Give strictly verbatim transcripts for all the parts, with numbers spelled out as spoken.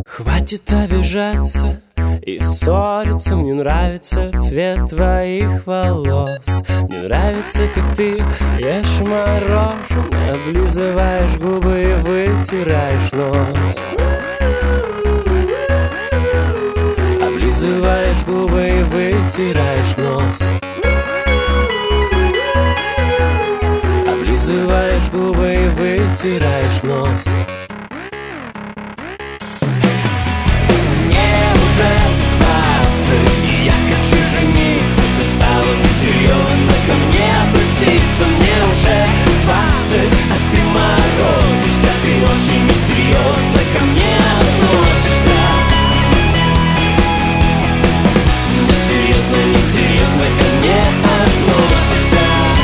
Хватит обижаться и ссориться. Мне нравится цвет твоих волос. Мне нравится, как ты ешь мороженое, облизываешь губы и вытираешь нос. Облизываешь губы и вытираешь нос. Облизываешь губы и вытираешь нос. И я хочу жениться. Ты стала несерьезно ко мне относиться. Мне уже двадцать, а ты морозишься. Ты очень несерьезно ко мне относишься. Несерьезно, несерьезно ко мне относишься.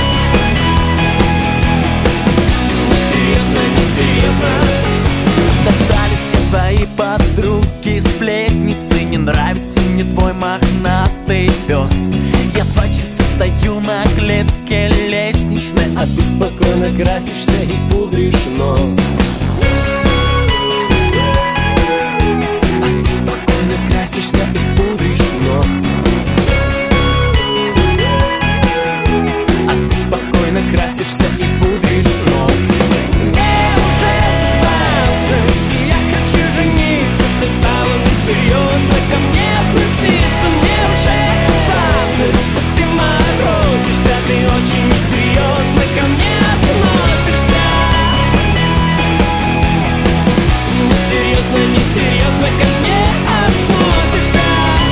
Несерьезно, несерьезно. Достали все твои подруги, сплетницы. Не нравится мне твой мохнатый пес. Я два часа стою на клетке лестничной, а ты спокойно красишься и пудришь нос. А ты спокойно красишься и пудришь нос. А ты спокойно красишься и пудришь нос. И я хочу жениться. Ты стала несерьезно ко мне относиться. Мне уже двадцать, а ты морозишься. Ты очень несерьезно ко мне относишься. Несерьезно, несерьезно ко мне относишься.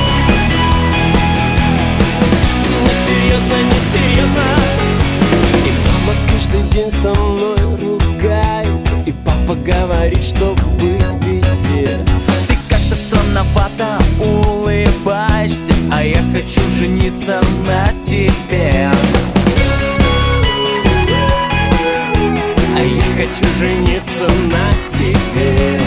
Несерьезно, несерьезно. И мама каждый день со мной ругается, и папа говорит, что быть в беде. Ты как-то странновато улыбаешься, а я хочу жениться на тебе. А я хочу жениться на тебе.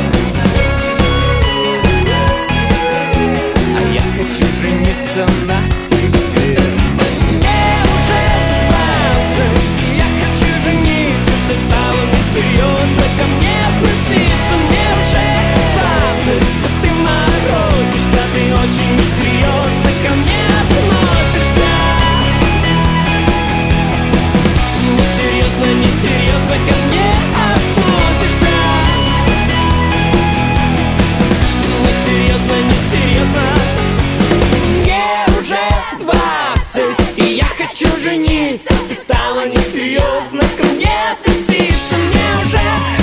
А я хочу жениться на тебе. Мне уже двадцать, и я хочу жениться. Ты стала несерьезно ко мне относиться. Мне уже двадцать, а ты морозишься. Ты очень несерьезно ко мне относишься. Несерьезно, несерьезно ко мне относишься. Несерьезно, несерьезно. Мне уже двадцать, и я хочу жениться. Ты стала несерьезно ко мне относиться. Мне уже